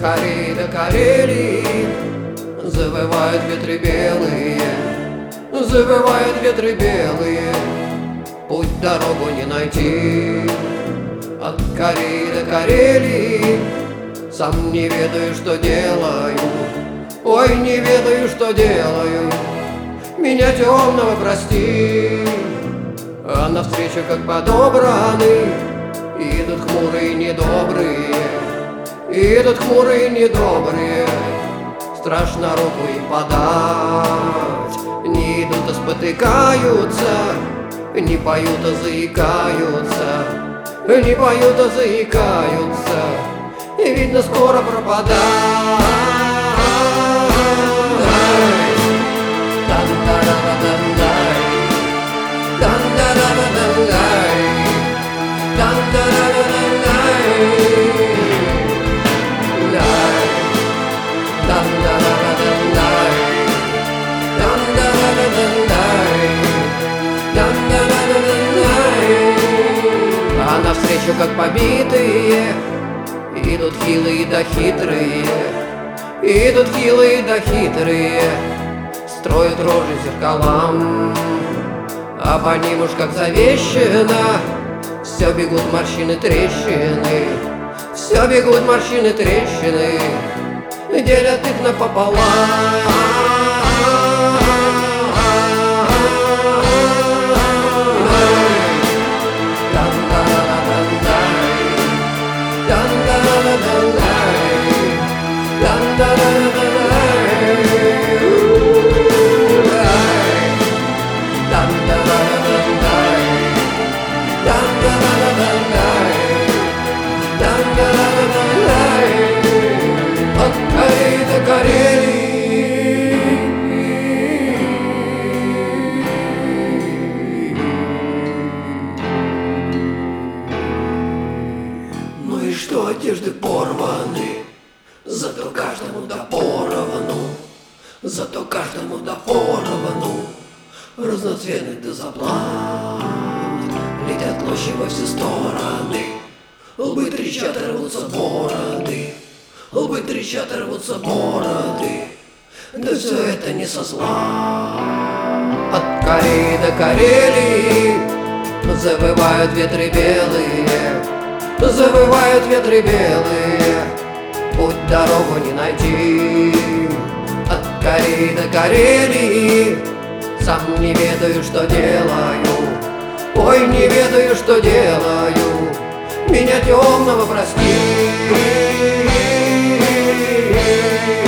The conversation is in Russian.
Кореи до Карелии завывают ветры белые, завывают ветры белые. Путь дорогу не найти. От Кореи до Карелии сам не ведаю, что делаю. Ой, не ведаю, что делаю. Меня темного прости. А навстречу, как подобраны, идут хмурые недобрые, идут хмурые недобрые. Страшно руку им подать. Не идут, а спотыкаются, не поют, а заикаются, не поют, а заикаются. И видно, скоро пропадать. А навстречу, как побитые, идут хилые да хитрые, идут хилые да хитрые. Строят рожи зеркалам, а по ним уж как завещено все бегут морщины трещины, все бегут морщины трещины, делят их напополам. От Кореи до Карелии. Ну и что, одежды порваны, зато каждому да поровну, зато каждому да поровну. Разноцветных да заплат летят клочья во все стороны. Лбы трещат и рвутся бороды, лбы трещат и рвутся бороды. Да все это не со зла. От Кореи до Карелии завывают ветры белые, завывают ветры белые. Путь дорогу не найти. От Кореи до Карелии сам не ведаю, что делаю. Ой, не ведаю, что делаю. Меня темного прости.